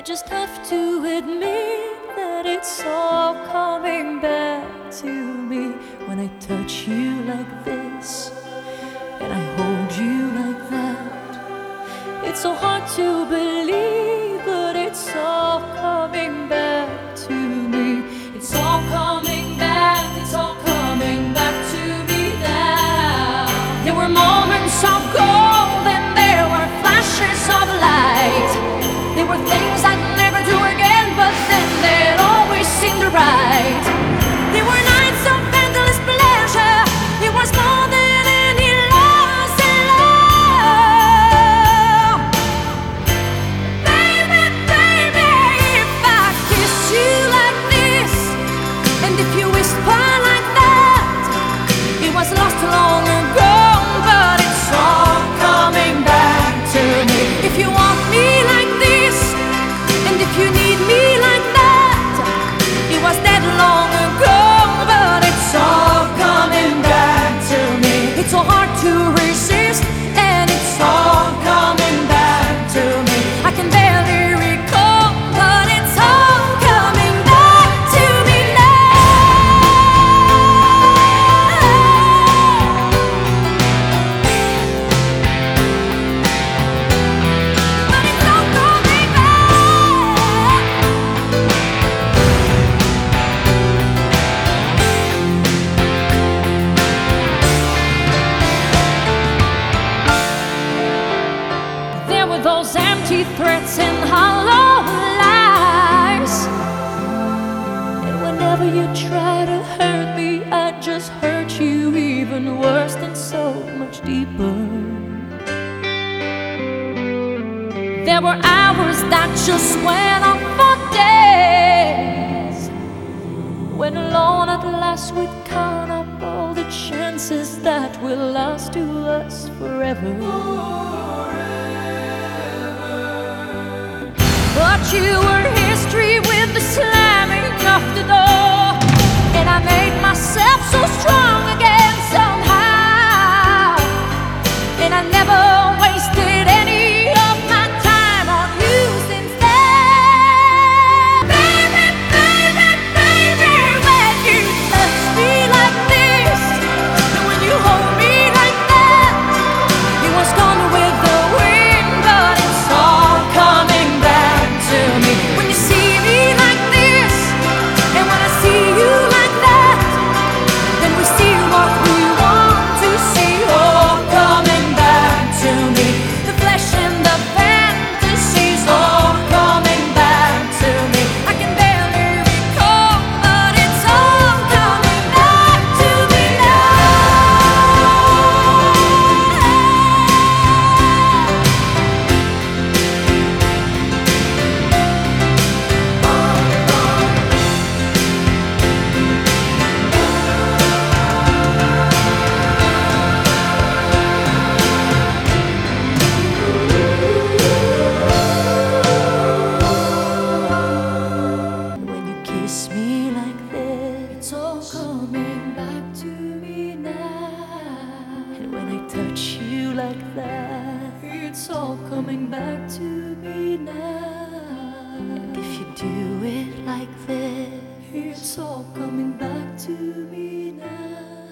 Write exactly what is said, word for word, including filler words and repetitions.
just have to admit that it's all coming back to me when I touch you like this and I hold you like that. It's so hard to believe, but it's all coming back to me. It's all coming back, it's all coming back to me now. There were moments of gold and there were flashes of light. There were things I'd never do again, but then they'd always seem right. There were nights of endless pleasure. It was more than any loss in love. Baby, baby, if I kiss you like this, and if you whisper like that, it was lost long ago, but it's all coming back to me. If you want me like this, and if you need me like that, it was dead long ago, but it's all coming back to me. It's so hard to resist, and it's all coming back to me. I can barely recall, but it's all coming back to me now. But it's all coming back. There were those empty threats and hollow lies, and whenever you try to hurt me, I just hurt you even worse and so much deeper. There were hours that just went on for days, when alone at last we'd count up all the chances that will last to us forever. But you were history with the slamming of the door, and I made myself so strong again somehow, and I never wasted any of my time on you since then. Baby, baby, baby, when you touch me like this, and when you hold me like that, it was gone with the wind, but it's all coming back to me. When you see me like this, and when I see you like that, then we see what we want to see, all coming back to me. The flesh and the fantasies, all coming back to me. I can barely recall, but it's all coming back to me when you kiss me like this. It's all coming back to me now. And when I touch you like that, it's all coming back to me now. And if you do it like this, it's all coming back to me now.